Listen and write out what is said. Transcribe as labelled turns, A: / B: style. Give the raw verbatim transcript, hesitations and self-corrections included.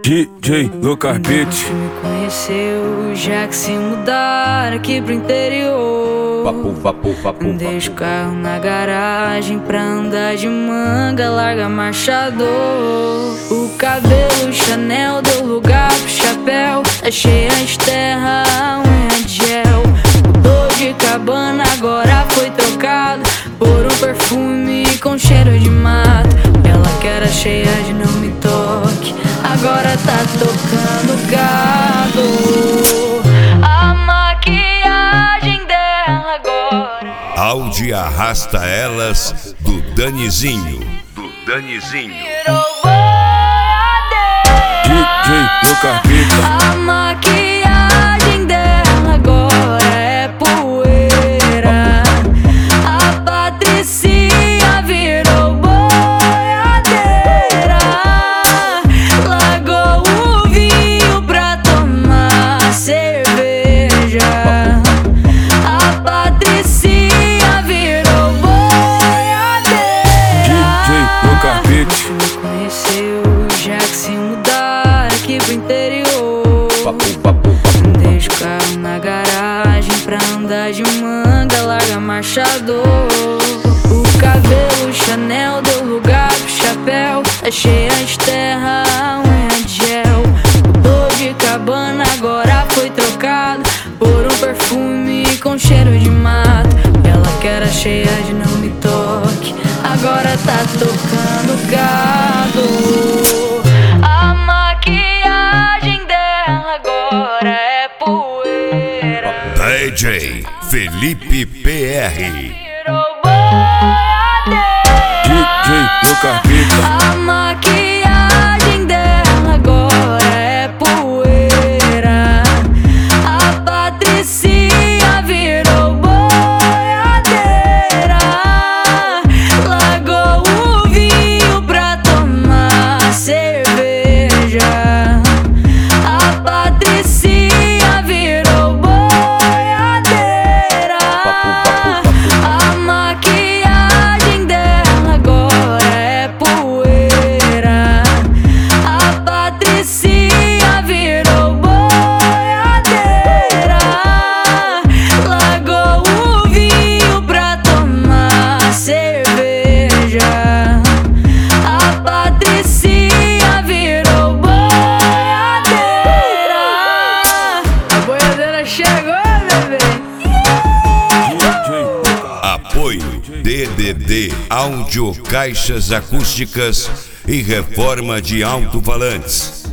A: D J Lucas Beats.
B: Me conheceu já que se mudar aqui pro interior.
C: Vapo, vapo, vapo,
B: Deixa o carro na garagem pra andar de manga, larga marchador. O cabelo Chanel deu lugar pro chapéu, tá cheia de terra, a unha de gel. Mudou de cabana, agora foi trocado por um perfume com cheiro de mato. Ela que era cheia de não me toque, agora tá tocando gado. A maquiagem dela agora
D: Audi Arrasta Elas do Danizinho. Do Danizinho.
B: virou boiadeira.
A: D J Lucas Beats.
B: A maquiagem dela agora é poeira. A Patricinha virou boiadeira. Largou o vinho pra tomar cerveja. A Patricinha virou boiadeira.
A: D J Lucas Beats.
B: Me conheceu já que se mudar aqui pro interior.
C: vapo, vapo, vapo.
B: Deixa o carro na garagem pra andar de manga, larga marchador. O cabelo Chanel deu lugar pro chapéu, tá cheia de terra, a unha de gel. Mudou de cabana, agora foi trocado por um perfume com cheiro de mato. Ela que era cheia de não me toque, agora tá tocando gado. A maquiagem dela agora é poeira.
D: D J Felipe P R.
B: Virou boiadeira.
A: D J Lucas Beats.
B: A maquiagem dela agora é poeira. A Patricinha virou boiadeira. Largou o vinho pra tomar cerveja. A Patricinha virou boiadeira. A maquiagem dela agora é poeira. A Patricinha virou boiadeira. Largou o vinho pra tomar cerveja. A Patricinha virou boiadeira. A boiadeira chegou, bebê.
A: D J
D: Apoio D D D Áudio Caixas Acústicas e Reforma de Alto-Falantes.